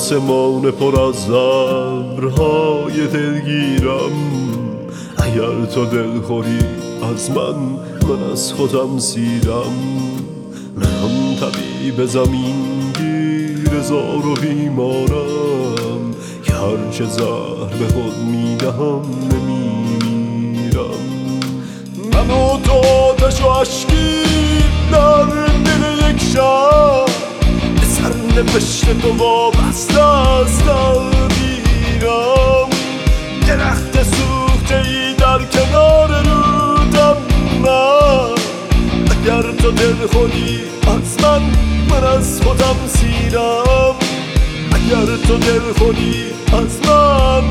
آسمان پر از ابرهای دلگیرم. اگر تو دلخوری از من از خودم سیرم. من طبیب زمین گیر زار و بیمارم که هرچه زهر به خود میدهم نمیمیرم. من و تو آتش و اشکی در دل یک شب، به سرنوشت تو وابسته از تقدیرم. درخت سوخته ای در کنار رودم من، اگر تو دل خودی از من از خودم سیرم. اگر تو دل خودی از من.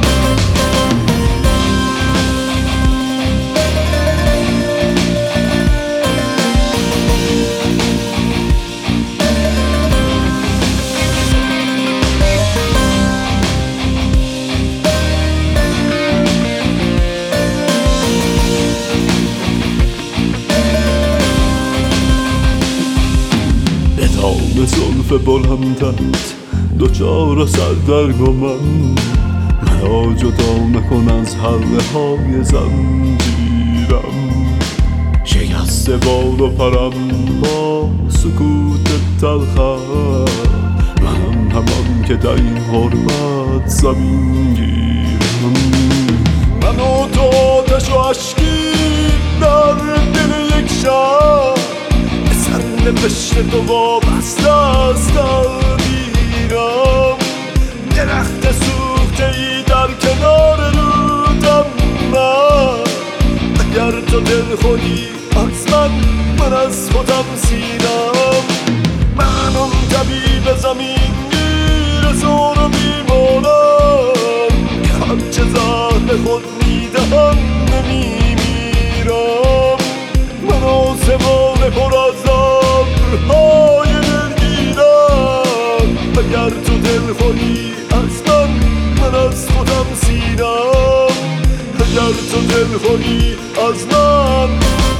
به زلف بلندت دوچار سردرگمم. مرا جدا مکن از حلقه های زنجیرم. شکسته بال و پرم با سکوت تلخم. من همان که در این غربت زمین گیرم. من و تو آتش و اشکی در دل یک شب، سرنوشت تو وابسته از تقدیرم. درخت سوخته ای در کنار رودم من، اگر تو دل خودی از من از خودم سیرم. من اون طبیب زمین گیر زار و بیمارم که هرچه زهر خود میدهم نمیمیرم. من آسمان پر از های دلگیرم. اگر تو دل خودی از من از خودم سیرم. اگر تو دل خودی از من.